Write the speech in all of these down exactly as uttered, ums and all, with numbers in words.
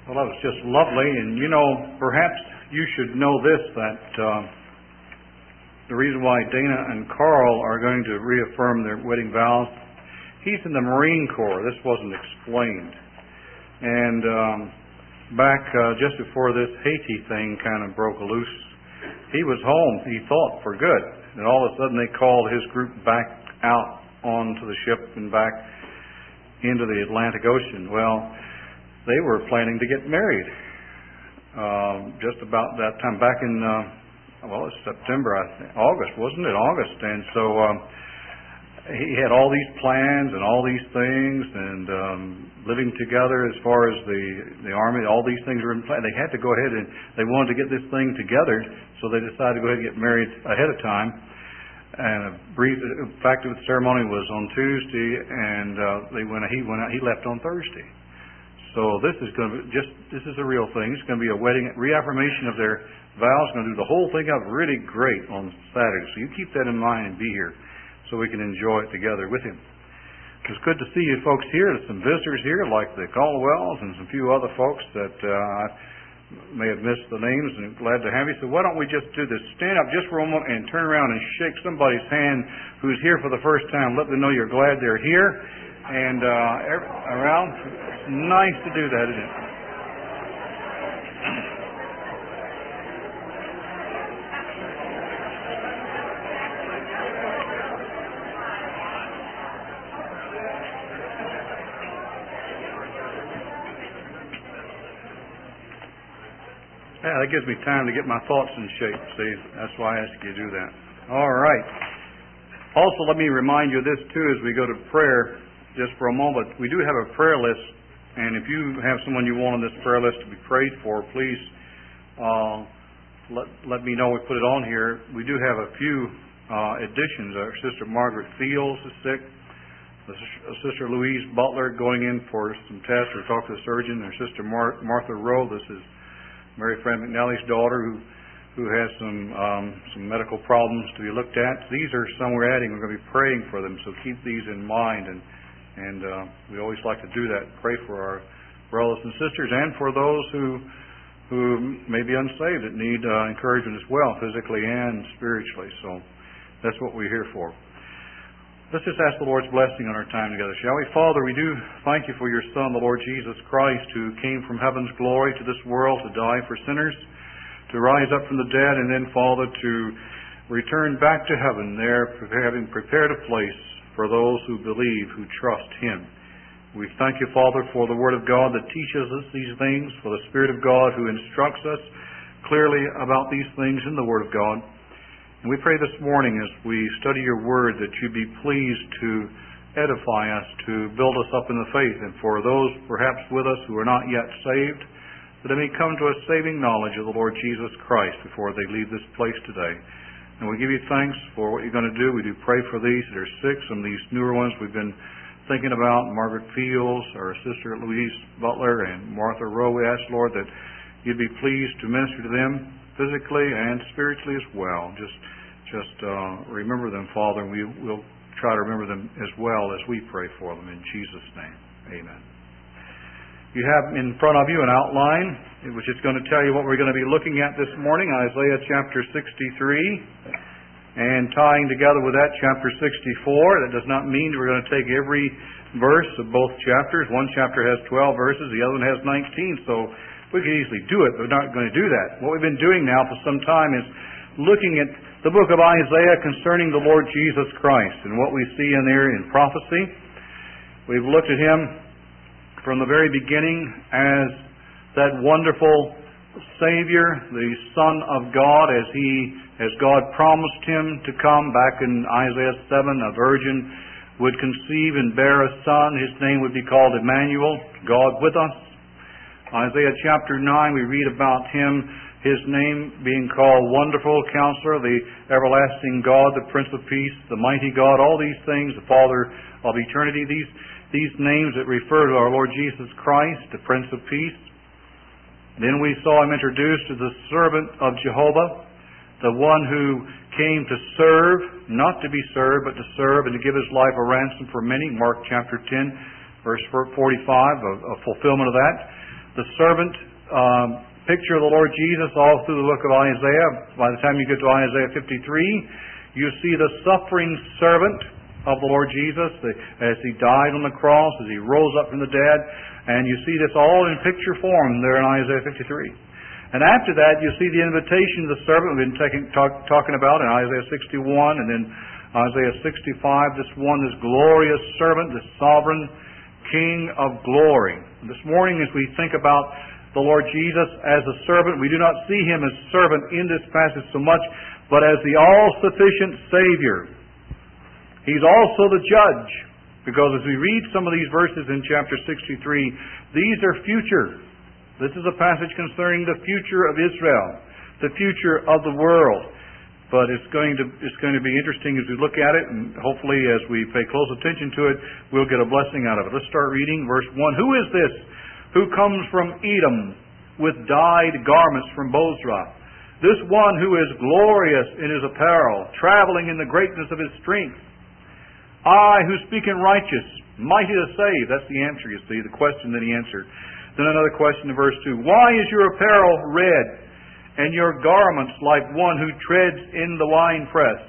Well, that was just lovely, and you know, perhaps you should know this, that uh, the reason why Dana and Carl are going to reaffirm their wedding vows, he's in the Marine Corps. This wasn't explained. And um, back uh, just before this Haiti thing kind of broke loose, he was home, he thought, for good. And all of a sudden they called his group back out onto the ship and back into the Atlantic Ocean. Well, they were planning to get married uh, just about that time, back in, uh, well, it's September, I think, August, wasn't it? August. And so um, he had all these plans and all these things, and um, living together as far as the, the Army, all these things were in plan. They had to go ahead and they wanted to get this thing together, so they decided to go ahead and get married ahead of time. And a brief, in fact, the ceremony was on Tuesday, and uh, they went. He went out. He left on Thursday. So this is going to be just, this is a real thing. It's going to be a wedding, reaffirmation of their vows. Going to do the whole thing up really great on Saturday. So you keep that in mind and be here so we can enjoy it together with him. It's good to see you folks here. There's some visitors here like the Caldwells and some few other folks that uh, I may have missed the names, and glad to have you. So why don't we just do this? Stand up just for a moment and turn around and shake somebody's hand who's here for the first time. Let them know you're glad they're here. And uh, every, around, it's nice to do that, isn't it? Yeah, that gives me time to get my thoughts in shape. See, that's why I ask you to do that. All right. Also, let me remind you of this, too, as we go to prayer. Just for a moment, we do have a prayer list, and if you have someone you want on this prayer list to be prayed for, please uh, let let me know. We put it on here. We do have a few uh, additions. Our sister Margaret Fields is sick. Sister Louise Butler going in for some tests or talk to the surgeon. Our sister Mar- Martha Rowe. This is Mary Fran McNally's daughter, who who has some um, some medical problems to be looked at. These are some we're adding. We're going to be praying for them, so keep these in mind. And And uh, we always like to do that, pray for our brothers and sisters and for those who who may be unsaved that need uh, encouragement as well, physically and spiritually. So that's what we're here for. Let's just ask the Lord's blessing on our time together, shall we? Father, we do thank you for your Son, the Lord Jesus Christ, who came from heaven's glory to this world to die for sinners, to rise up from the dead, and then, Father, to return back to heaven there, having prepared a place for those who believe, who trust Him. We thank you, Father, for the Word of God that teaches us these things, for the Spirit of God who instructs us clearly about these things in the Word of God. And we pray this morning as we study your Word that you be pleased to edify us, to build us up in the faith, and for those perhaps with us who are not yet saved, that they may come to a saving knowledge of the Lord Jesus Christ before they leave this place today. And we give you thanks for what you're going to do. We do pray for these that are sick, some of these newer ones we've been thinking about, Margaret Fields, our sister Louise Butler, and Martha Rowe. We ask, Lord, that you'd be pleased to minister to them physically and spiritually as well. Just just uh, remember them, Father, and we will try to remember them as well as we pray for them. In Jesus' name, amen. You have in front of you an outline, which is going to tell you what we're going to be looking at this morning, Isaiah chapter sixty-three, and tying together with that chapter sixty-four. That does not mean we're going to take every verse of both chapters. One chapter has twelve verses, the other one has nineteen, so we could easily do it, but we're not going to do that. What we've been doing now for some time is looking at the book of Isaiah concerning the Lord Jesus Christ and what we see in there in prophecy. We've looked at Him from the very beginning as that wonderful Savior, the Son of God, as He, as God promised Him to come. Back in Isaiah seven, a virgin would conceive and bear a son. His name would be called Emmanuel, God with us. Isaiah chapter nine, we read about Him, His name being called Wonderful Counselor, the Everlasting God, the Prince of Peace, the Mighty God, all these things, the Father of eternity, these These names that refer to our Lord Jesus Christ, the Prince of Peace. Then we saw Him introduced as the servant of Jehovah, the one who came to serve, not to be served, but to serve and to give His life a ransom for many. Mark chapter ten, verse forty-five, a, a fulfillment of that. the servant um, picture of the Lord Jesus all through the book of Isaiah. By the time you get to Isaiah fifty-three, you see the suffering servant of the Lord Jesus the, as He died on the cross, as He rose up from the dead. And you see this all in picture form there in Isaiah fifty-three. And after that, you see the invitation of the servant we've been taking, talk, talking about in Isaiah sixty-one, and then Isaiah sixty-five, this one, this glorious servant, this sovereign King of glory. And this morning, as we think about the Lord Jesus as a servant, we do not see Him as servant in this passage so much, but as the all-sufficient Savior. He's also the judge, because as we read some of these verses in chapter sixty-three, these are future. This is a passage concerning the future of Israel, the future of the world. But it's going to it's going to be interesting as we look at it, and hopefully as we pay close attention to it, we'll get a blessing out of it. Let's start reading verse one. Who is this who comes from Edom with dyed garments from Bozrah? This one who is glorious in his apparel, traveling in the greatness of his strength. I who speak in righteous, mighty to save. That's the answer, you see, the question that he answered. Then another question in verse two. Why is your apparel red, and your garments like one who treads in the winepress?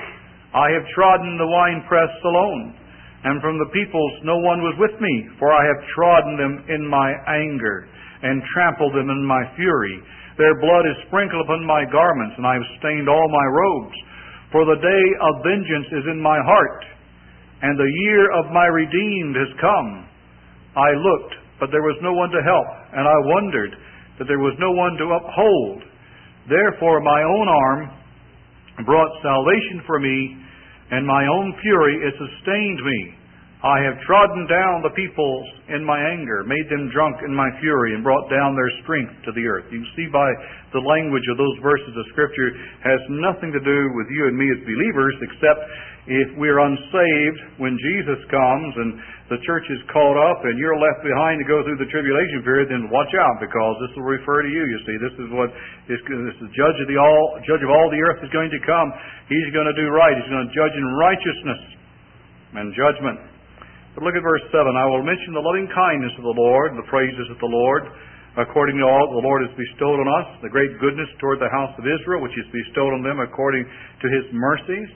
I have trodden the winepress alone, and from the peoples no one was with me, for I have trodden them in my anger, and trampled them in my fury. Their blood is sprinkled upon my garments, and I have stained all my robes. For the day of vengeance is in my heart, and the year of my redeemed has come. I looked, but there was no one to help, and I wondered that there was no one to uphold. Therefore my own arm brought salvation for me, and my own fury has sustained me. I have trodden down the peoples in my anger, made them drunk in my fury, and brought down their strength to the earth. You can see by the language of those verses of Scripture has nothing to do with you and me as believers, except if we're unsaved when Jesus comes and the church is caught up and you're left behind to go through the tribulation period, then watch out, because this will refer to you. You see, this is what is this is the judge of the all judge of all the earth is going to come. He's going to do right. He's going to judge in righteousness and judgment. But look at verse seven. I will mention the loving kindness of the Lord, and the praises of the Lord, according to all the Lord has bestowed on us, the great goodness toward the house of Israel, which is bestowed on them according to His mercies.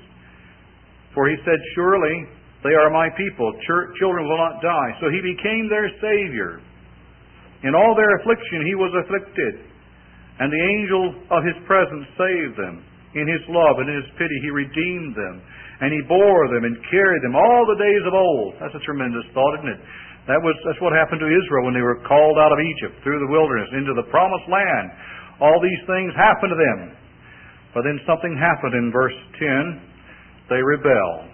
For He said, surely they are my people. Children will not die. So He became their Savior. In all their affliction He was afflicted, and the angel of His presence saved them. In His love and in His pity He redeemed them, and He bore them and carried them all the days of old. That's a tremendous thought, isn't it? That was that's what happened to Israel when they were called out of Egypt through the wilderness into the promised land. All these things happened to them. But then something happened in verse ten. They rebelled.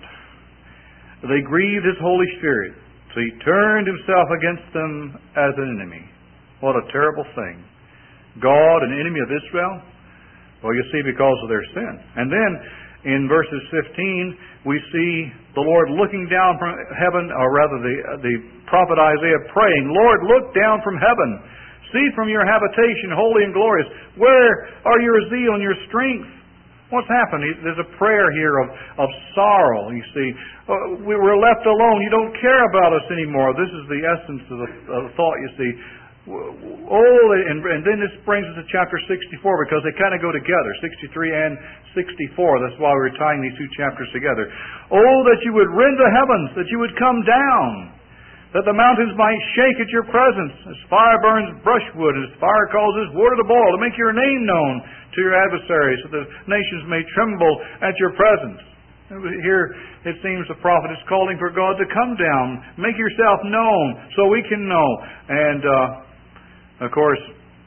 They grieved His Holy Spirit. So He turned Himself against them as an enemy. What a terrible thing. God, an enemy of Israel? Well, you see, because of their sin. And then, in verses fifteen, we see the Lord looking down from heaven, or rather the, the prophet Isaiah praying, Lord, look down from heaven. See from your habitation, holy and glorious. Where are your zeal and your strength? What's happened? There's a prayer here of, of sorrow, you see. We were left alone. You don't care about us anymore. This is the essence of the, of the thought, you see. Oh, and, and then this brings us to chapter sixty-four, because they kind of go together, sixty-three and sixty-four. That's why we're tying these two chapters together. Oh, that you would rend the heavens, that you would come down, that the mountains might shake at your presence, as fire burns brushwood, and as fire causes water to boil, to make your name known to your adversaries, so the nations may tremble at your presence. Here it seems the prophet is calling for God to come down, make yourself known, so we can know. And uh, of course,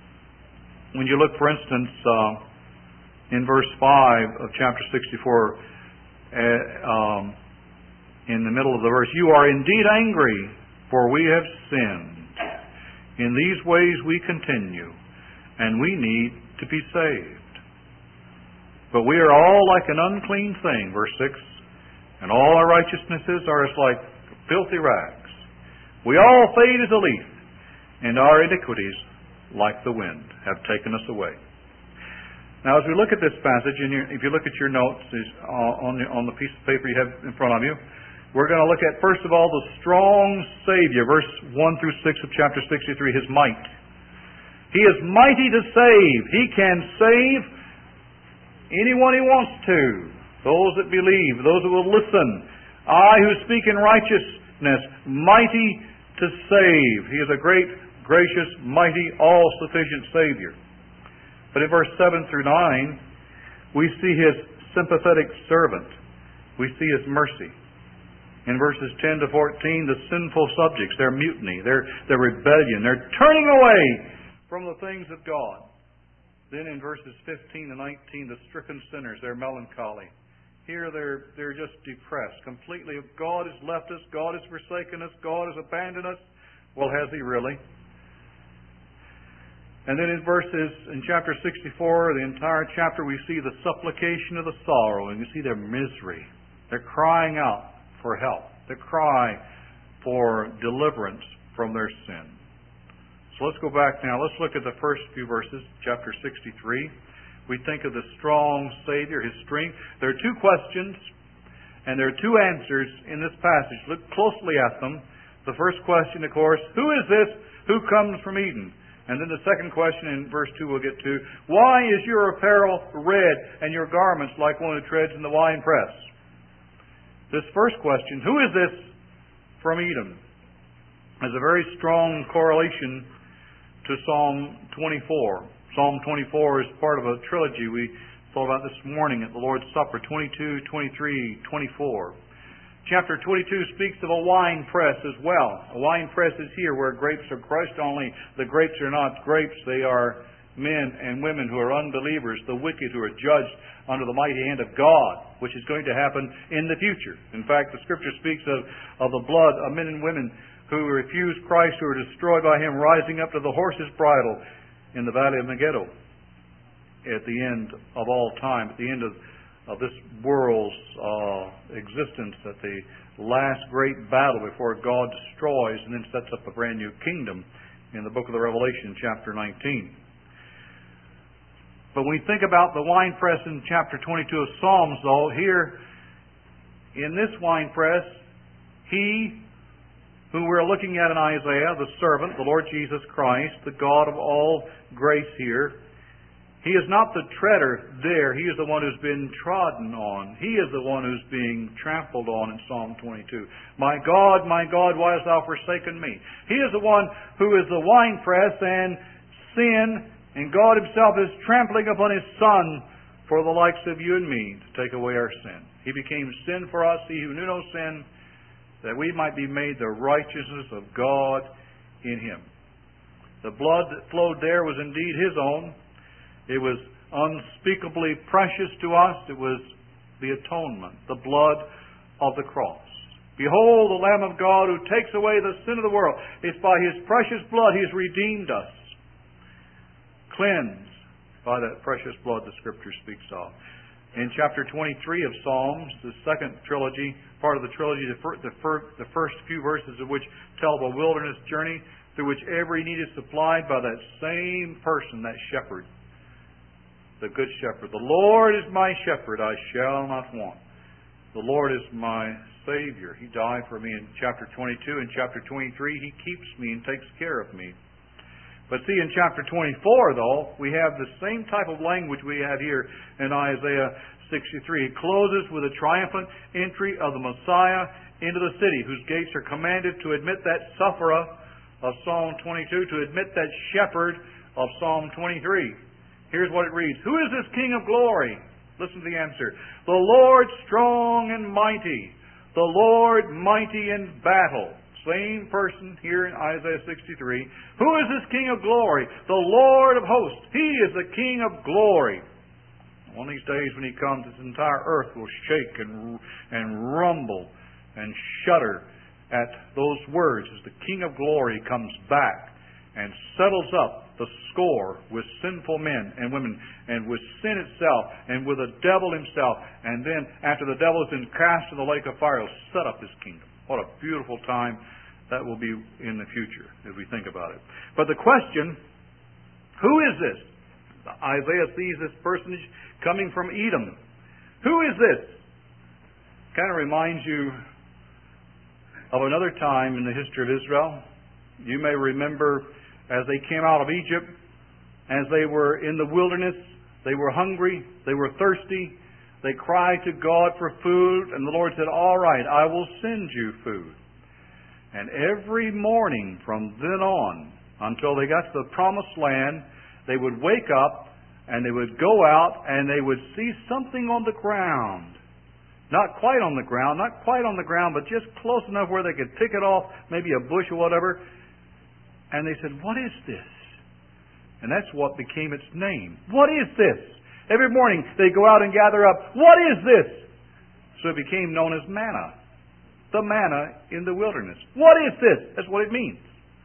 when you look, for instance, uh, in verse five of chapter sixty-four, uh, um, in the middle of the verse, you are indeed angry, for we have sinned. In these ways we continue, and we need to be saved. But we are all like an unclean thing, verse six, and all our righteousnesses are as like filthy rags. We all fade as a leaf, and our iniquities, like the wind, have taken us away. Now, as we look at this passage, and if you look at your notes on the, on the piece of paper you have in front of you, we're going to look at, first of all, the strong Savior, verse one through six of chapter sixty-three, His might. He is mighty to save. He can save anyone He wants to. Those that believe, those that will listen. I who speak in righteousness, mighty to save. He is a great, gracious, mighty, all-sufficient Savior. But in verse seven through nine, we see His sympathetic servant. We see His mercy. In verses ten to fourteen, the sinful subjects, their mutiny, their, their rebellion, their turning away from the things of God. Then in verses fifteen to nineteen, the stricken sinners, their melancholy. Here they're, they're just depressed completely. God has left us. God has forsaken us. God has abandoned us. Well, has He really? And then in verses, in chapter sixty-four, the entire chapter, we see the supplication of the sorrow, and you see their misery. They're crying out for help. They cry for deliverance from their sin. So let's go back now. Let's look at the first few verses, chapter sixty-three. We think of the strong Savior, His strength. There are two questions, and there are two answers in this passage. Look closely at them. The first question, of course, who is this who comes from Eden? And then the second question in verse two we'll get to, why is your apparel red and your garments like one who treads in the winepress? This first question, who is this from Edom, has a very strong correlation to Psalm twenty-four. Psalm twenty-four is part of a trilogy we thought about this morning at the Lord's Supper, twenty-two, twenty-three, twenty-four. Chapter twenty-two speaks of a wine press as well. A wine press is here where grapes are crushed, only the grapes are not grapes. They are men and women who are unbelievers, the wicked who are judged under the mighty hand of God, which is going to happen in the future. In fact, the Scripture speaks of, of the blood of men and women who refuse Christ, who are destroyed by Him, rising up to the horse's bridle in the valley of Megiddo at the end of all time, at the end of, of this world's uh, existence, at the last great battle before God destroys and then sets up a brand new kingdom in the book of the Revelation, chapter nineteen. But when we think about the winepress in chapter twenty-two of Psalms, though, here in this winepress, He who we're looking at in Isaiah, the servant, the Lord Jesus Christ, the God of all grace here, He is not the treader there. He is the one who's been trodden on. He is the one who's being trampled on in Psalm twenty-two. My God, my God, why hast thou forsaken me? He is the one who is the winepress, and sin and God Himself is trampling upon His Son for the likes of you and me to take away our sin. He became sin for us, He who knew no sin, that we might be made the righteousness of God in Him. The blood that flowed there was indeed His own. It was unspeakably precious to us. It was the atonement, the blood of the cross. Behold the Lamb of God who takes away the sin of the world. It's by His precious blood He has redeemed us. Cleansed by that precious blood the Scripture speaks of. In chapter twenty-three of Psalms, the second trilogy, part of the trilogy, the, fir- the, fir- the first few verses of which tell the wilderness journey through which every need is supplied by that same person, that shepherd, the good shepherd. The Lord is my shepherd, I shall not want. The Lord is my Savior. He died for me in chapter twenty-two. In chapter twenty-three, He keeps me and takes care of me. But see, in chapter twenty-four, though, we have the same type of language we have here in Isaiah sixty-three. It closes with a triumphant entry of the Messiah into the city, whose gates are commanded to admit that sufferer of Psalm twenty-two, to admit that shepherd of Psalm twenty-three. Here's what it reads. Who is this King of glory? Listen to the answer. The Lord strong and mighty. The Lord mighty in battle. Same person here in Isaiah sixty-three. Who is this King of glory? The Lord of hosts. He is the King of glory. One of these days when He comes, this entire earth will shake and, and rumble and shudder at those words as the King of glory comes back and settles up the score with sinful men and women and with sin itself and with the devil himself. And then after the devil has been cast in the lake of fire, He'll set up His kingdom. What a beautiful time that will be in the future as we think about it. But the question, who is this? Isaiah sees this personage coming from Edom. Who is this? Kind of reminds you of another time in the history of Israel. You may remember as they came out of Egypt, as they were in the wilderness, they were hungry, they were thirsty, they cried to God for food, and the Lord said, all right, I will send you food. And every morning from then on, until they got to the promised land, they would wake up and they would go out and they would see something on the ground. Not quite on the ground, not quite on the ground, but just close enough where they could pick it off, maybe a bush or whatever. And they said, what is this? And that's what became its name. What is this? Every morning they go out and gather up, what is this? So it became known as manna. The manna in the wilderness. What is this? That's what it means.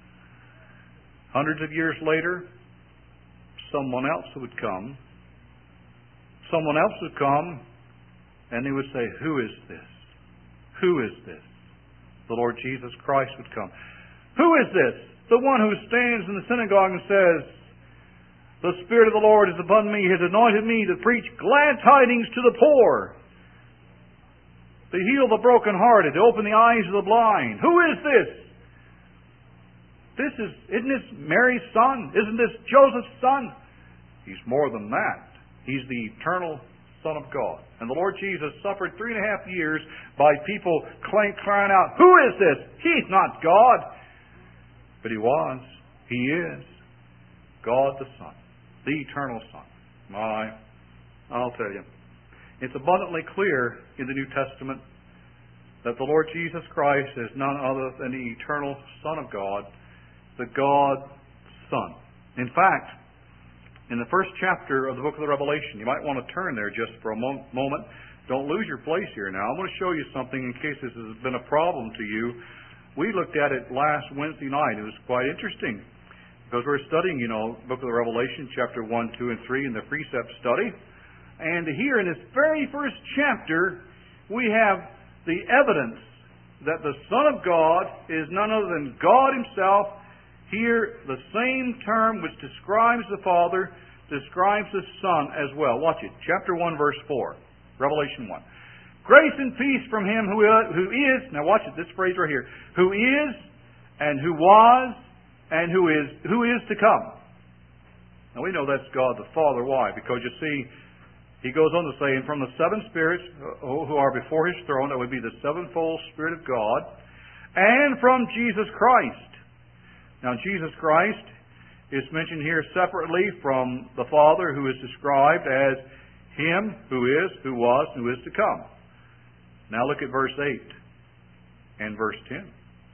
Hundreds of years later, someone else would come. Someone else would come, and they would say, who is this? Who is this? The Lord Jesus Christ would come. Who is this? The one who stands in the synagogue and says, the Spirit of the Lord is upon me. He has anointed me to preach glad tidings to the poor, to heal the brokenhearted, to open the eyes of the blind. Who is this? This is, isn't this Mary's son? Isn't this Joseph's son? He's more than that. He's the eternal Son of God. And the Lord Jesus suffered three and a half years by people crying out, who is this? He's not God. But He was. He is God the Son, the eternal Son. My, I'll tell you, it's abundantly clear in the New Testament that the Lord Jesus Christ is none other than the eternal Son of God, the God Son. In fact, in the first chapter of the book of the Revelation, you might want to turn there just for a mo- moment. Don't lose your place here now. I'm going to show you something in case this has been a problem to you. We looked at it last Wednesday night. It was quite interesting because we're studying, you know, book of the Revelation, chapter one, two, and three in the precept study. And here in this very first chapter, we have the evidence that the Son of God is none other than God Himself. Here, the same term which describes the Father describes the Son as well. Watch it. Chapter one, verse four. Revelation one. Grace and peace from Him who who is, now watch it, this phrase right here, who is, and who was, and who is, who is to come. Now we know that's God the Father. Why? Because you see, He goes on to say, and from the seven spirits who are before His throne, that would be the sevenfold Spirit of God, and from Jesus Christ. Now, Jesus Christ is mentioned here separately from the Father, who is described as Him who is, who was, who is to come. Now look at verse eight and verse ten.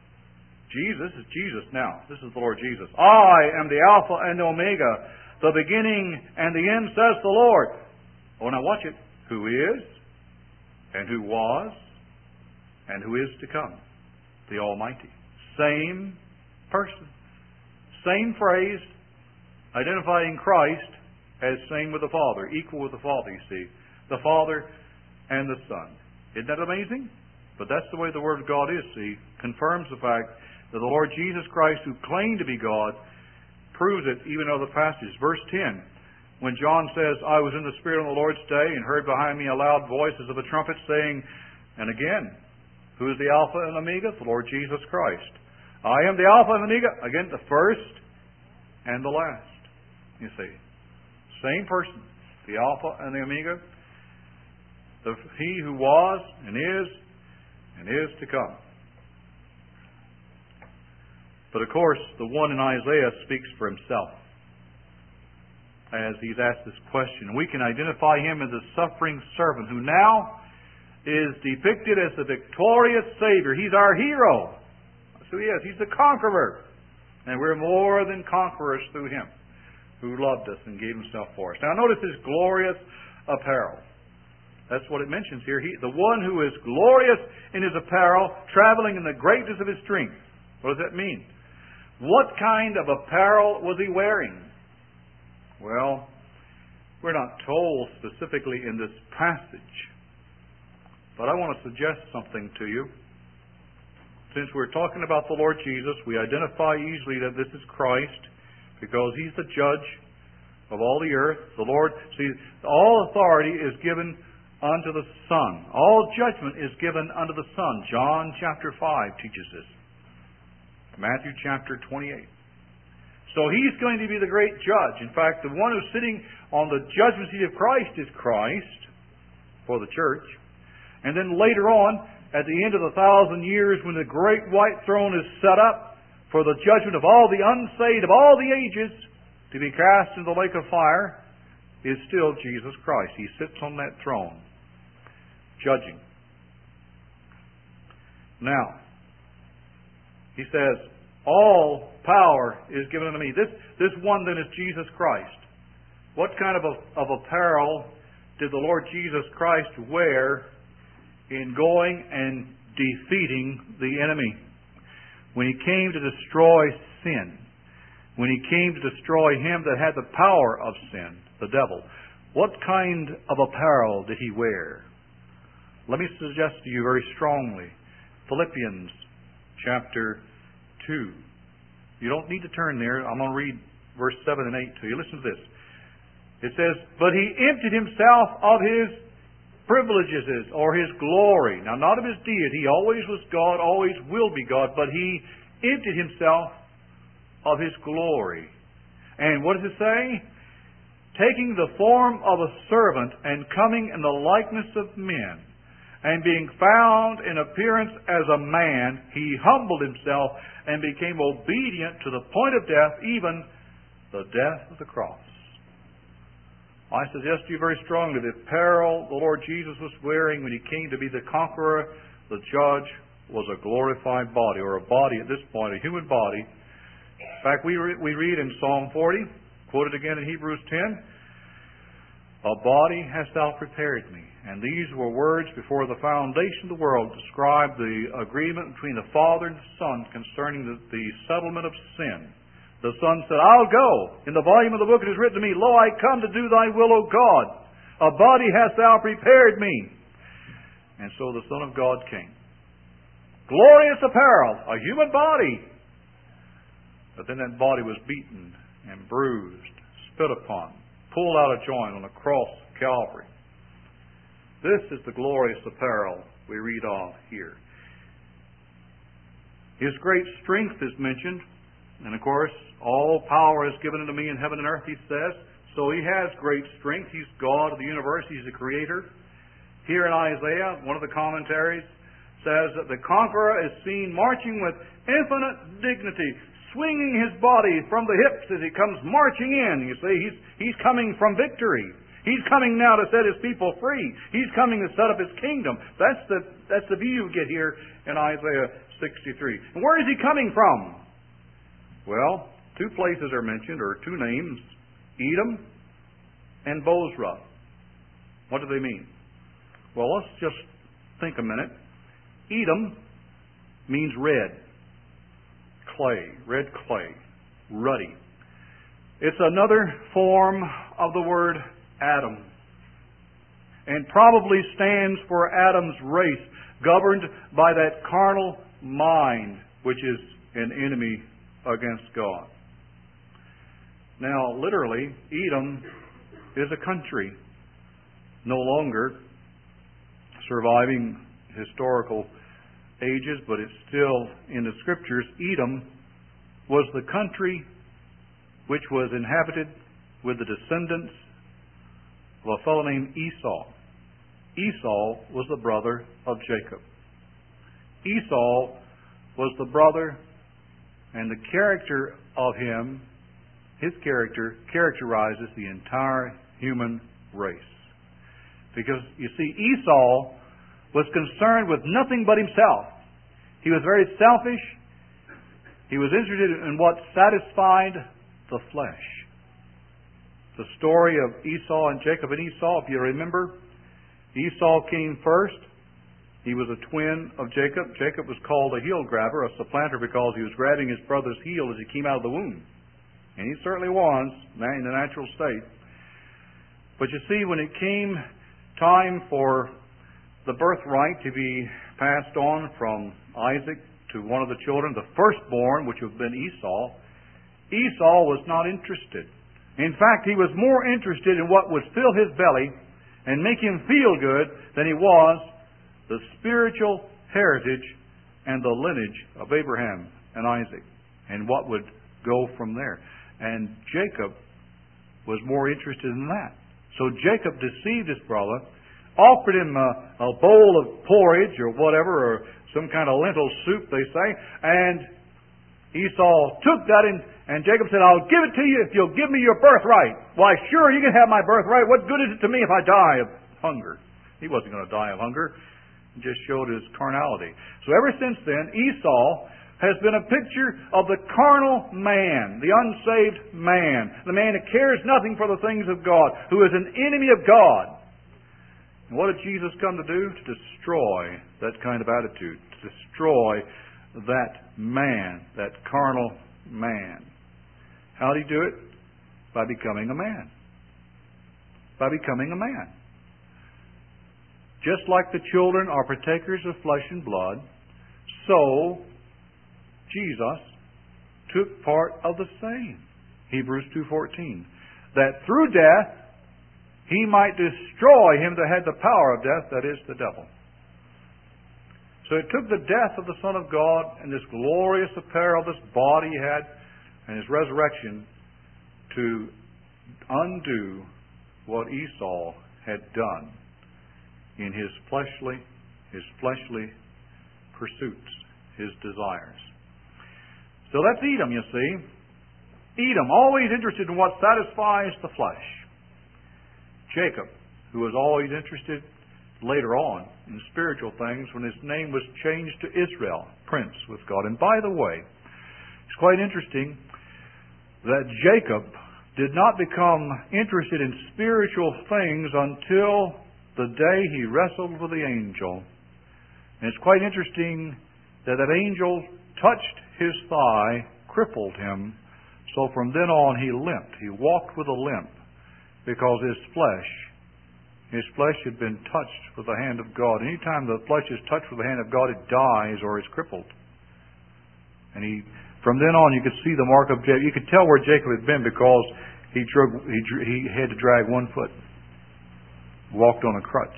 Jesus is Jesus now. This is the Lord Jesus. I am the Alpha and the Omega, the beginning and the end, says the Lord. Oh, now watch it. Who is, and who was, and who is to come. The Almighty. Same person. Same phrase, identifying Christ as same with the Father, equal with the Father, you see. The Father and the Son. Isn't that amazing? But that's the way the Word of God is, see. Confirms the fact that the Lord Jesus Christ, who claimed to be God, proves it even in other passages. Verse ten, when John says, I was in the Spirit on the Lord's day, and heard behind me a loud voice as of a trumpet saying, and again, who is the Alpha and Omega? The Lord Jesus Christ. I am the Alpha and Omega. Again, the first and the last. You see. Same person. The Alpha and the Omega. The, he who was and is and is to come. But of course, the one in Isaiah speaks for himself as he's asked this question. We can identify him as a suffering servant who now is depicted as the victorious Savior. He's our hero. Who He is. He's the conqueror. And we're more than conquerors through Him who loved us and gave Himself for us. Now notice His glorious apparel. That's what it mentions here. He, the one who is glorious in His apparel, traveling in the greatness of His strength. What does that mean? What kind of apparel was He wearing? Well, we're not told specifically in this passage. But I want to suggest something to you. Since we're talking about the Lord Jesus, we identify easily that this is Christ because He's the judge of all the earth. The Lord, see, all authority is given unto the Son. All judgment is given unto the Son. John chapter five teaches this. Matthew chapter twenty-eight. So He's going to be the great judge. In fact, the one who's sitting on the judgment seat of Christ is Christ for the church. And then later on, at the end of the thousand years, when the great white throne is set up for the judgment of all the unsaved of all the ages to be cast into the lake of fire, is still Jesus Christ. He sits on that throne, judging. Now, He says, all power is given unto me. This, this one then is Jesus Christ. What kind of, a, of apparel did the Lord Jesus Christ wear in going and defeating the enemy? When He came to destroy sin, when He came to destroy him that had the power of sin, the devil, what kind of apparel did He wear? Let me suggest to you very strongly, Philippians chapter two. You don't need to turn there. I'm going to read verse seven and eight to you. Listen to this. It says, but He emptied Himself of His privileges or His glory. Now, not of His deity. He always was God, always will be God. But He emptied Himself of His glory. And what does it say? Taking the form of a servant and coming in the likeness of men, and being found in appearance as a man, He humbled Himself and became obedient to the point of death, even the death of the cross. I suggest to you very strongly the apparel the Lord Jesus was wearing when He came to be the conqueror, the judge, was a glorified body, or a body at this point, a human body. In fact, we, re- we read in Psalm forty, quoted again in Hebrews ten, a body hast Thou prepared me. And these were words before the foundation of the world, describe the agreement between the Father and the Son concerning the, the settlement of sin. The Son said, I'll go. In the volume of the book it is written to me, Lo, I come to do Thy will, O God. A body hast Thou prepared me. And so the Son of God came. Glorious apparel, a human body. But then that body was beaten and bruised, spit upon, pulled out of joint on the cross of Calvary. This is the glorious apparel we read of here. His great strength is mentioned. And of course, all power is given unto me in heaven and earth, He says. So He has great strength. He's God of the universe. He's the Creator. Here in Isaiah, one of the commentaries says that the conqueror is seen marching with infinite dignity, swinging His body from the hips as He comes marching in. You see, He's, he's coming from victory. He's coming now to set His people free. He's coming to set up His kingdom. That's the, that's the view you get here in Isaiah sixty-three. And where is He coming from? Well, two places are mentioned, or two names, Edom and Bozrah. What do they mean? Well, let's just think a minute. Edom means red. Clay, red clay, ruddy. It's another form of the word Adam, and probably stands for Adam's race, governed by that carnal mind, which is an enemy against God. Now, literally, Edom is a country, no longer surviving historical ages, but it's still in the Scriptures. Edom was the country which was inhabited with the descendants of a fellow named Esau. Esau was the brother of Jacob. Esau was the brother, and the character of him, his character, characterizes the entire human race. Because, you see, Esau was concerned with nothing but himself. He was very selfish. He was interested in what satisfied the flesh. The story of Esau and Jacob and Esau, if you remember, Esau came first. He was a twin of Jacob. Jacob was called a heel grabber, a supplanter, because he was grabbing his brother's heel as he came out of the womb. And he certainly was in the natural state. But you see, when it came time for the birthright to be passed on from Isaac to one of the children, the firstborn, which would have been Esau, Esau was not interested. In fact, he was more interested in what would fill his belly and make him feel good than he was the spiritual heritage and the lineage of Abraham and Isaac, and what would go from there. And Jacob was more interested in that. So Jacob deceived his brother, offered him a, a bowl of porridge or whatever, or some kind of lentil soup, they say, and Esau took that and, and Jacob said, I'll give it to you if you'll give me your birthright. Why, sure, you can have my birthright. What good is it to me if I die of hunger? He wasn't going to die of hunger. He just showed his carnality. So ever since then, Esau has been a picture of the carnal man, the unsaved man, the man who cares nothing for the things of God, who is an enemy of God. And what did Jesus come to do? To destroy that kind of attitude, to destroy that man, that carnal man. How did He do it? By becoming a man. By becoming a man. Just like the children are partakers of flesh and blood, so Jesus took part of the same. Hebrews two fourteen. That through death He might destroy him that had the power of death, that is, the devil. So it took the death of the Son of God and this glorious apparel, this body He had, and His resurrection to undo what Esau had done in his fleshly, his fleshly pursuits, his desires. So that's Edom, you see. Edom, always interested in what satisfies the flesh. Jacob, who was always interested later on in spiritual things when his name was changed to Israel, prince with God. And by the way, it's quite interesting that Jacob did not become interested in spiritual things until the day he wrestled with the angel. And it's quite interesting that that angel touched his thigh, crippled him, so from then on he limped. He walked with a limp because his flesh, his flesh had been touched with the hand of God. Anytime the flesh is touched with the hand of God, it dies or is crippled. And he, from then on, you could see the mark of Jacob. You could tell where Jacob had been because he drug, he, he had to drag one foot, walked on a crutch.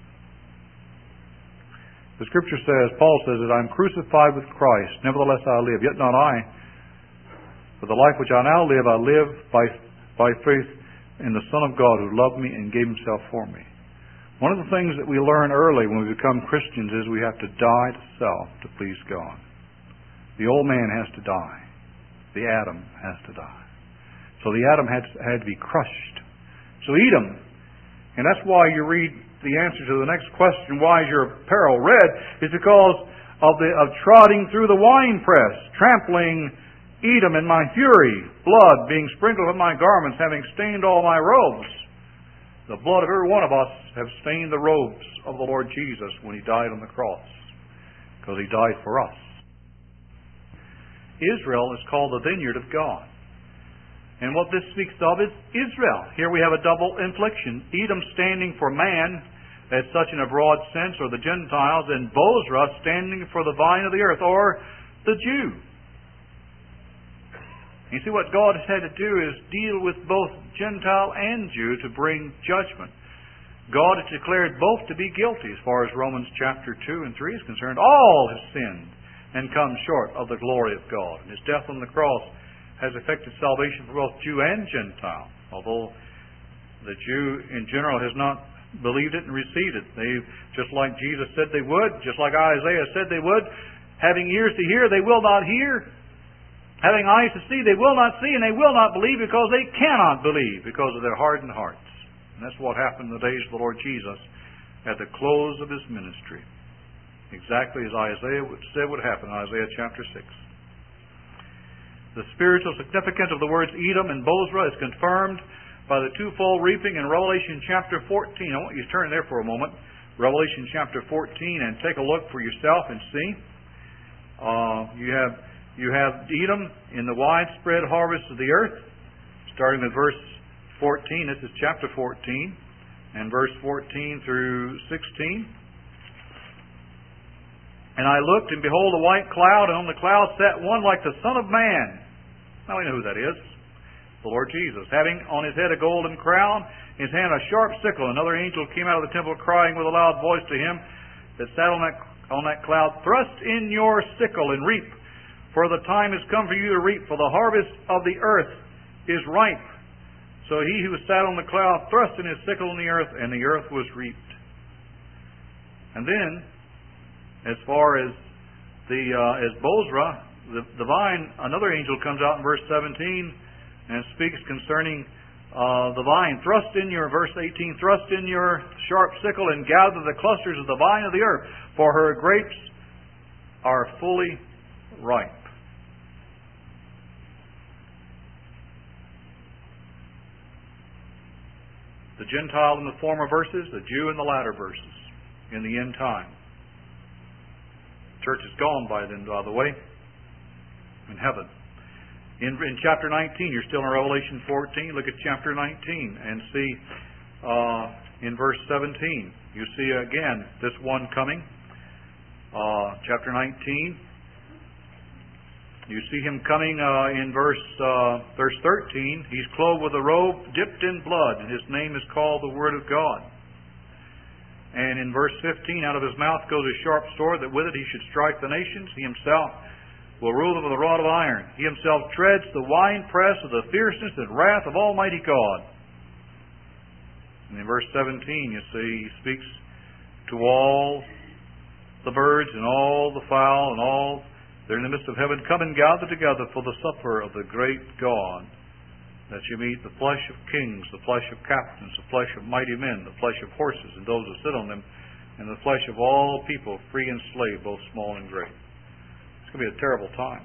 The Scripture says, Paul says that I am crucified with Christ, nevertheless I live, yet not I. For the life which I now live, I live by, by faith in the Son of God who loved me and gave Himself for me. One of the things that we learn early when we become Christians is we have to die to self to please God. The old man has to die. The Adam has to die. So the Adam had, had to be crushed. So Edom, and that's why you read the answer to the next question, why is your apparel red? Is because of the of trotting through the winepress, trampling Edom in my fury, blood being sprinkled on my garments, having stained all my robes. The blood of every one of us have stained the robes of the Lord Jesus when He died on the cross, because He died for us. Israel is called the vineyard of God. And what this speaks of is Israel. Here we have a double infliction. Edom standing for man, as such in a broad sense, or the Gentiles, and Bozrah standing for the vine of the earth, or the Jew. You see, what God has had to do is deal with both Gentile and Jew to bring judgment. God has declared both to be guilty as far as Romans chapter two and three is concerned. All have sinned and come short of the glory of God. And His death on the cross has effected salvation for both Jew and Gentile, although the Jew in general has not believed it and received it. They, just like Jesus said they would, just like Isaiah said they would, having ears to hear, they will not hear. Having eyes to see, they will not see, and they will not believe because they cannot believe because of their hardened hearts. And that's what happened in the days of the Lord Jesus at the close of His ministry. Exactly as Isaiah said would happen in Isaiah chapter six. The spiritual significance of the words Edom and Bozrah is confirmed by the twofold reaping in Revelation chapter fourteen. I want you to turn there for a moment. Revelation chapter fourteen, and take a look for yourself and see. Uh, you have you have Edom in the widespread harvest of the earth, starting with verse fourteen. This is chapter fourteen, and verse fourteen through sixteen. And I looked, and behold, a white cloud, and on the cloud sat one like the Son of Man. Now we know who that is. The Lord Jesus. Having on His head a golden crown, in His hand a sharp sickle. Another angel came out of the temple crying with a loud voice to him that sat on that, on that cloud, Thrust in your sickle and reap, for the time has come for you to reap, for the harvest of the earth is ripe. So he who sat on the cloud thrust in his sickle in the earth, and the earth was reaped. And then, as far as the uh, as Bozrah, the, the vine, another angel comes out in verse seventeen and speaks concerning uh, the vine. Thrust in your, verse eighteen, thrust in your sharp sickle and gather the clusters of the vine of the earth, for her grapes are fully ripe. The Gentile in the former verses, the Jew in the latter verses, in the end time. Church is gone by then, by the way, in heaven. In, in chapter nineteen, you're still in Revelation fourteen. Look at chapter nineteen and see uh, in verse seventeen. You see again this one coming. Uh, chapter nineteen. You see him coming uh, in verse uh, verse thirteen. He's clothed with a robe dipped in blood, and his name is called the Word of God. And in verse fifteen, out of his mouth goes a sharp sword, that with it he should strike the nations. He himself will rule them with a rod of iron. He himself treads the winepress of the fierceness and wrath of Almighty God. And in verse seventeen, you see, he speaks to all the birds and all the fowl and all they're in the midst of heaven. Come and gather together for the supper of the great God, that you meet the flesh of kings, the flesh of captains, the flesh of mighty men, the flesh of horses and those who sit on them, and the flesh of all people, free and slave, both small and great. It's going to be a terrible time.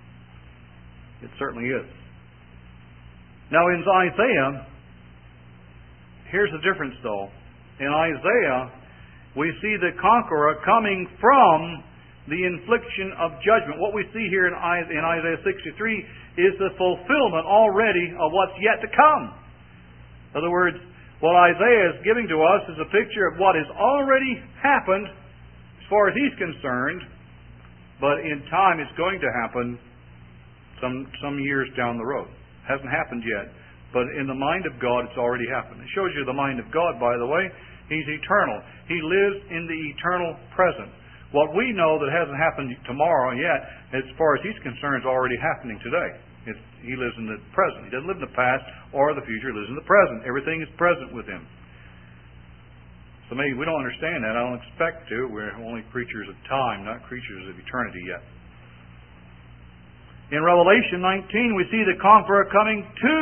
It certainly is. Now in Isaiah, here's the difference though. In Isaiah, we see the conqueror coming from the infliction of judgment. What we see here in Isaiah sixty-three is the fulfillment already of what's yet to come. In other words, what Isaiah is giving to us is a picture of what has already happened as far as he's concerned, but in time it's going to happen some some years down the road. It hasn't happened yet, but in the mind of God it's already happened. It shows you the mind of God, by the way. He's eternal. He lives in the eternal present. What we know that hasn't happened tomorrow yet, as far as he's concerned, is already happening today. It's, he lives in the present. He doesn't live in the past or the future. He lives in the present. Everything is present with him. So maybe we don't understand that. I don't expect to. We're only creatures of time, not creatures of eternity yet. In Revelation nineteen, we see the conqueror coming to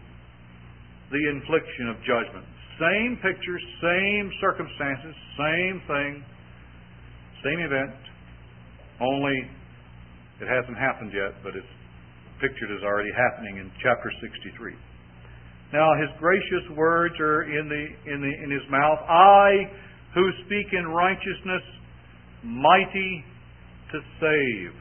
the infliction of judgment. Same picture, same circumstances, same thing. Same event, only it hasn't happened yet, but it's pictured as already happening in chapter sixty-three. Now his gracious words are in the in the in his mouth. I who speak in righteousness, mighty to save.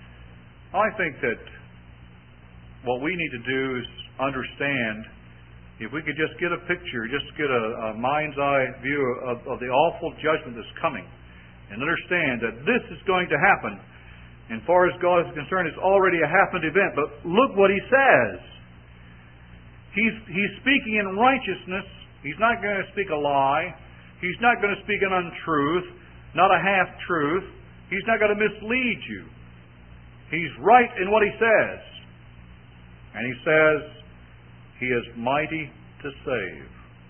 I think that what we need to do is understand, if we could just get a picture, just get a, a mind's eye view of, of the awful judgment that's coming, and understand that this is going to happen. And as far as God is concerned, it's already a happened event. But look what he says. He's, he's speaking in righteousness. He's not going to speak a lie. He's not going to speak an untruth, not a half-truth. He's not going to mislead you. He's right in what he says. And he says, he is mighty to save.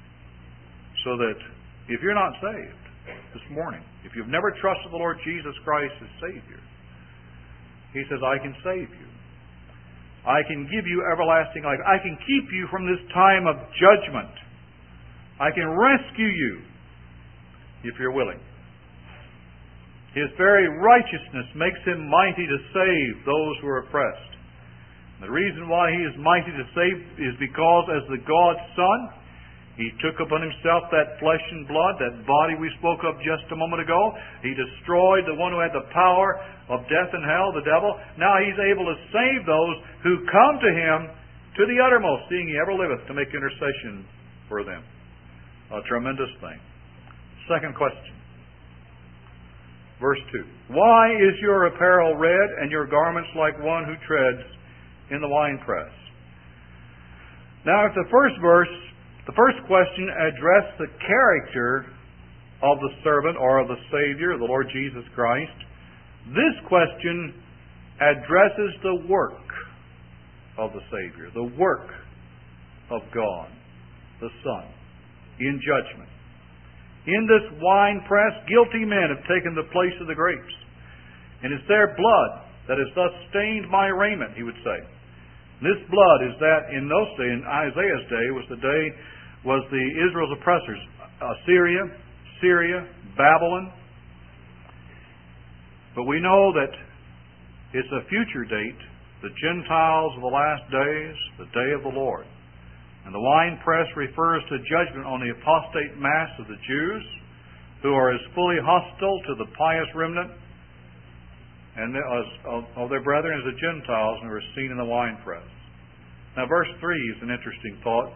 So that if you're not saved this morning, if you've never trusted the Lord Jesus Christ as Savior, he says, I can save you. I can give you everlasting life. I can keep you from this time of judgment. I can rescue you if you're willing. His very righteousness makes him mighty to save those who are oppressed. The reason why he is mighty to save is because as the God Son, he took upon himself that flesh and blood, that body we spoke of just a moment ago. He destroyed the one who had the power of death and hell, the devil. Now he's able to save those who come to him to the uttermost, seeing he ever liveth to make intercession for them. A tremendous thing. Second question. Verse two. Why is your apparel red and your garments like one who treads in the winepress? Now, if the first verse The first question addressed the character of the servant or of the Savior, the Lord Jesus Christ. This question addresses the work of the Savior, the work of God, the Son, in judgment. In this winepress, guilty men have taken the place of the grapes. And it's their blood that has thus stained my raiment, he would say. This blood is that in those days, in Isaiah's day, was the day, was the Israel's oppressors, Assyria, Syria, Babylon. But we know that it's a future date, the Gentiles of the last days, the day of the Lord. And the winepress refers to judgment on the apostate mass of the Jews, who are as fully hostile to the pious remnant and of their brethren as the Gentiles, and who are seen in the winepress. Now, verse three is an interesting thought.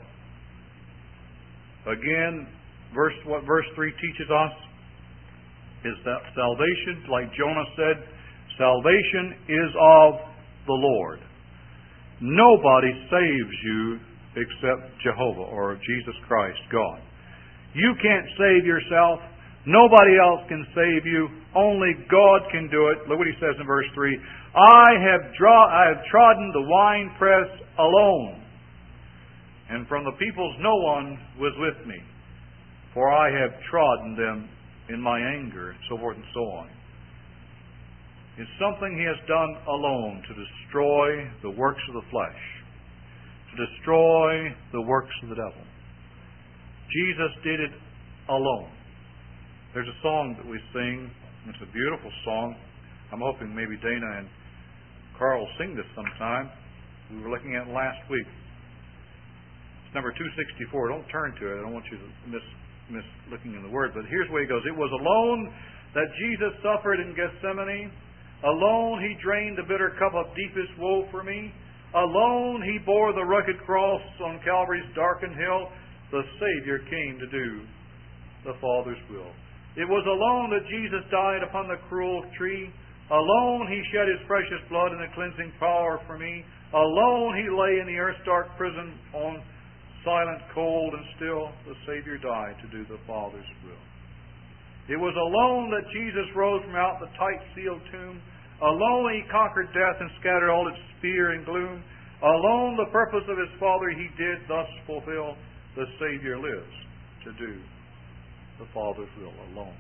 Again, verse what verse three teaches us is that salvation, like Jonah said, salvation is of the Lord. Nobody saves you except Jehovah or Jesus Christ, God. You can't save yourself. Nobody else can save you. Only God can do it. Look what he says in verse three. I have, draw, I have trodden the winepress alone, and from the peoples no one was with me, for I have trodden them in my anger, and so forth and so on. It's something he has done alone to destroy the works of the flesh, to destroy the works of the devil. Jesus did it alone. There's a song that we sing. It's a beautiful song. I'm hoping maybe Dana and Carl will sing this sometime. We were looking at it last week. It's number two sixty-four. Don't turn to it. I don't want you to miss, miss looking in the Word. But here's where he goes. It was alone that Jesus suffered in Gethsemane. Alone he drained the bitter cup of deepest woe for me. Alone he bore the rugged cross on Calvary's darkened hill. The Savior came to do the Father's will. It was alone that Jesus died upon the cruel tree. Alone he shed his precious blood in the cleansing power for me. Alone he lay in the earth's dark prison on silent, cold, and still. The Savior died to do the Father's will. It was alone that Jesus rose from out the tight-sealed tomb. Alone he conquered death and scattered all its fear and gloom. Alone the purpose of his Father he did thus fulfill. The Savior lives to do the Father's will alone.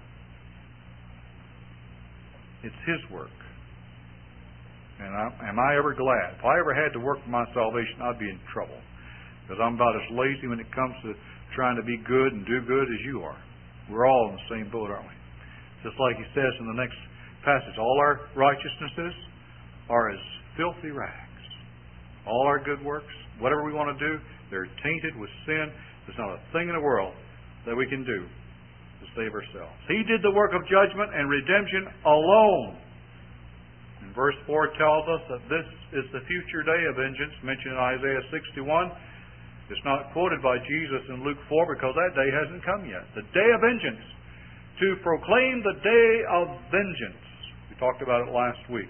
It's his work. And I, am I ever glad? If I ever had to work for my salvation, I'd be in trouble. Because I'm about as lazy when it comes to trying to be good and do good as you are. We're all in the same boat, aren't we? Just like he says in the next passage, all our righteousnesses are as filthy rags. All our good works, whatever we want to do, they're tainted with sin. There's not a thing in the world that we can do to save ourselves. He did the work of judgment and redemption alone. And verse four tells us that this is the future day of vengeance mentioned in Isaiah sixty-one. It's not quoted by Jesus in Luke four because that day hasn't come yet. The day of vengeance. To proclaim the day of vengeance. We talked about it last week.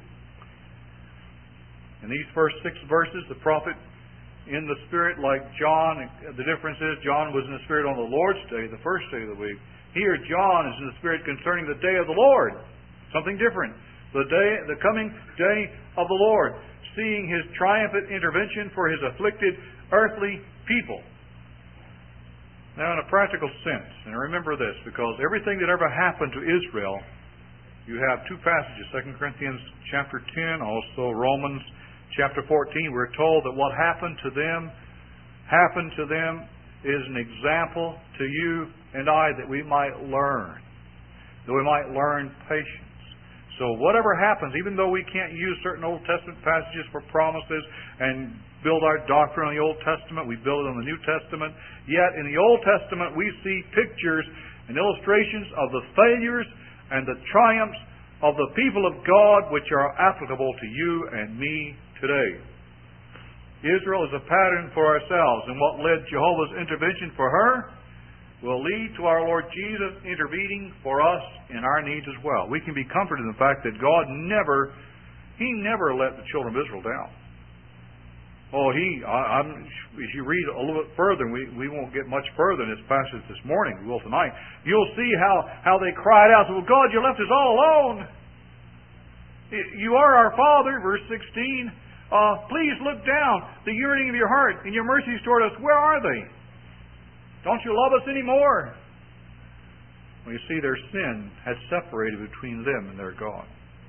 In these first six verses, the prophet in the Spirit, like John, the difference is John was in the Spirit on the Lord's day, the first day of the week. Here, John is in the Spirit concerning the day of the Lord. Something different. The day, the coming day of the Lord. Seeing his triumphant intervention for his afflicted earthly people. Now, in a practical sense, and remember this, because everything that ever happened to Israel, you have two passages, Second Corinthians chapter ten, also Romans chapter fourteen. We're told that what happened to them, happened to them is an example to you and I that we might learn. That we might learn patience. So whatever happens, even though we can't use certain Old Testament passages for promises and build our doctrine on the Old Testament, we build it on the New Testament. Yet in the Old Testament we see pictures and illustrations of the failures and the triumphs of the people of God which are applicable to you and me today. Israel is a pattern for ourselves, and what led Jehovah's intervention for her will lead to our Lord Jesus intervening for us in our needs as well. We can be comforted in the fact that God never, He never let the children of Israel down. Oh, He, I, I'm, as you read a little bit further, and we, we won't get much further in this passage this morning, we will tonight, you'll see how, how they cried out, well, God, you left us all alone. You are our Father, verse sixteen. Uh, please look down. The yearning of your heart and your mercies toward us, where are they? Don't you love us anymore? Well, you see, their sin had separated between them and their God.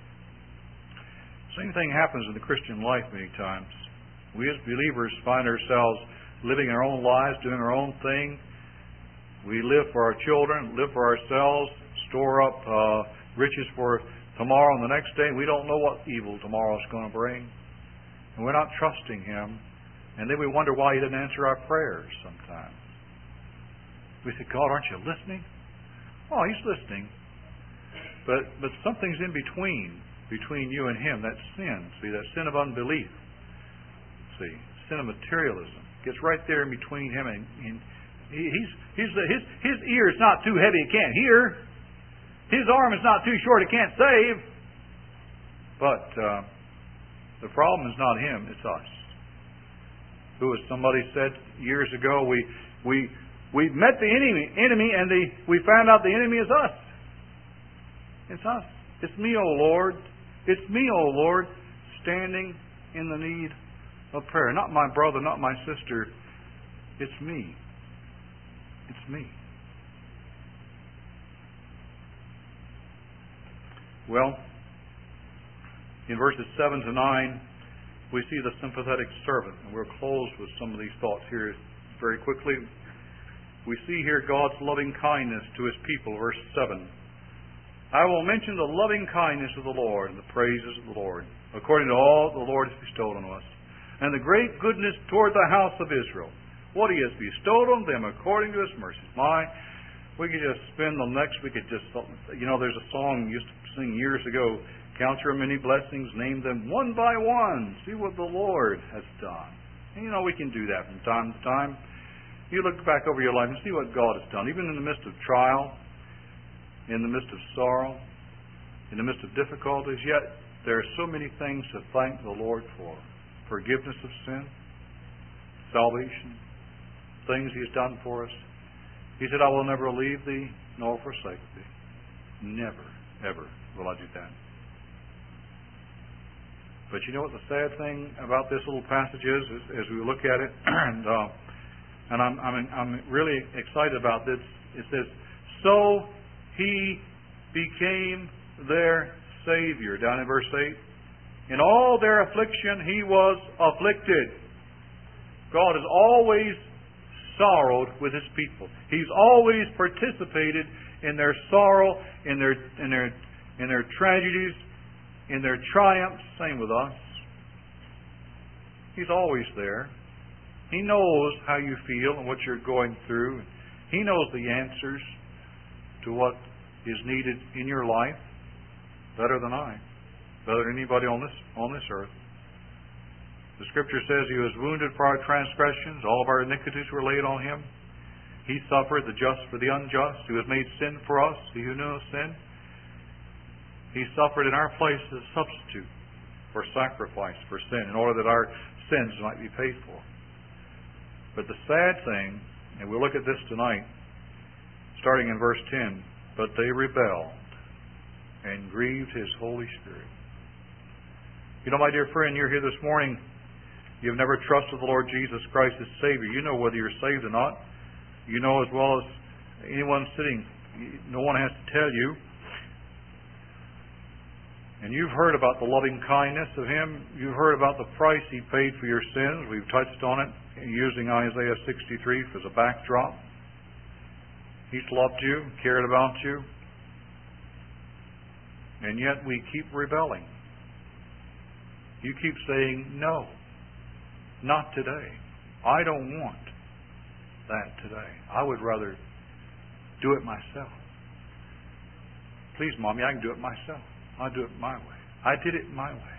Same thing happens in the Christian life many times. We as believers find ourselves living our own lives, doing our own thing. We live for our children, live for ourselves, store up uh, riches for tomorrow and the next day. We don't know what evil tomorrow is going to bring. And we're not trusting Him. And then we wonder why He didn't answer our prayers sometimes. We say, God, aren't you listening? Oh, He's listening. But but something's in between, between you and Him. That sin. See, that sin of unbelief. See, sin of materialism. Gets right there in between Him and, and he, he's, he's the, his, his ear is not too heavy, it can't hear. His arm is not too short, it can't save. But uh, the problem is not Him, it's us. Who, as somebody said years ago, we we we met the enemy, enemy, and the we found out the enemy is us. It's us. It's me, O Lord. It's me, O Lord, standing in the need of prayer. Not my brother, not my sister. It's me. It's me. Well, in verses seven to nine, we see the sympathetic servant. And we'll close with some of these thoughts here very quickly. We see here God's loving kindness to His people. Verse seven. I will mention the loving kindness of the Lord and the praises of the Lord, according to all the Lord has bestowed on us, and the great goodness toward the house of Israel. What He has bestowed on them according to His mercies. My, we could just spend the next, we could just, you know, there's a song we used to sing years ago, count your many blessings, name them one by one, see what the Lord has done. And you know, we can do that from time to time. You look back over your life and see what God has done, even in the midst of trial, in the midst of sorrow, in the midst of difficulties, yet there are so many things to thank the Lord for. Forgiveness of sin, salvation, things He has done for us. He said, I will never leave thee nor forsake thee. Never, ever will I do that. But you know what the sad thing about this little passage is, as, as we look at it, and uh, and I'm, I'm I'm really excited about this. It says, so He became their Savior, down in verse eight. In all their affliction He was afflicted. God has always sorrowed with His people. He's always participated in their sorrow, in their in their in their tragedies, in their triumphs. Same with us. He's always there. He knows how you feel and what you're going through. He knows the answers to what is needed in your life better than I, better than anybody on this on this earth. The Scripture says He was wounded for our transgressions, all of our iniquities were laid on Him. He suffered the just for the unjust. He was made sin for us, He who knew no sin. He suffered in our place as a substitute for sacrifice for sin, in order that our sins might be paid for. But the sad thing, and we'll look at this tonight, starting in verse ten, but they rebelled and grieved His Holy Spirit. You know, my dear friend, you're here this morning. You've never trusted the Lord Jesus Christ as Savior. You know whether you're saved or not. You know as well as anyone sitting. No one has to tell you. And you've heard about the loving kindness of Him. You've heard about the price He paid for your sins. We've touched on it using Isaiah sixty-three as a backdrop. He's loved you, cared about you. And yet we keep rebelling. You keep saying, no, not today. I don't want that today. I would rather do it myself. Please, Mommy, I can do it myself. I'll do it my way. I did it my way.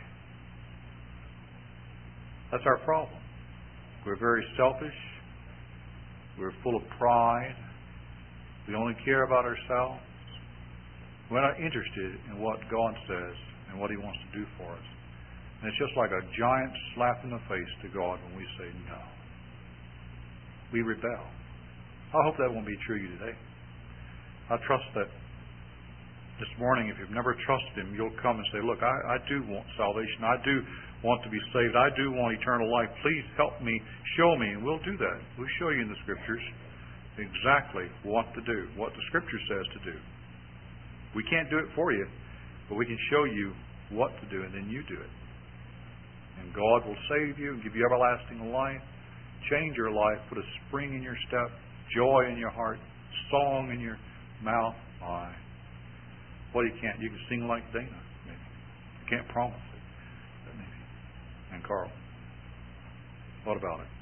That's our problem. We're very selfish. We're full of pride. We only care about ourselves. We're not interested in what God says and what He wants to do for us. And it's just like a giant slap in the face to God when we say no. We rebel. I hope that won't be true of you today. I trust that this morning, if you've never trusted Him, you'll come and say, look, I, I do want salvation. I do want to be saved. I do want eternal life. Please help me, show me, and we'll do that. We'll show you in the Scriptures exactly what to do, what the Scripture says to do. We can't do it for you, but we can show you what to do, and then you do it. And God will save you and give you everlasting life, change your life, put a spring in your step, joy in your heart, song in your mouth. Why? Well, you can't. You can sing like Dana, maybe. You can't promise it. But maybe. And Carl. What about it?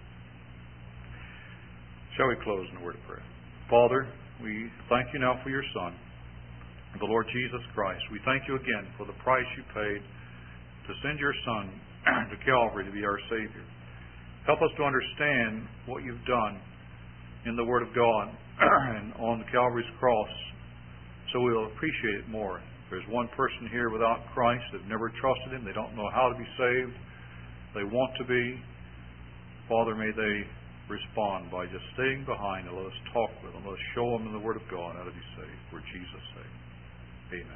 Shall we close in a word of prayer? Father, we thank you now for your Son, the Lord Jesus Christ. We thank you again for the price you paid to send your Son to Calvary to be our Savior. Help us to understand what you've done in the Word of God and on the Calvary's cross, so we'll appreciate it more. If there's one person here without Christ, they've never trusted Him, they don't know how to be saved, they want to be, Father, may they respond by just staying behind and let us talk with them. Let us show them in the Word of God how to be saved. For Jesus' sake. Amen.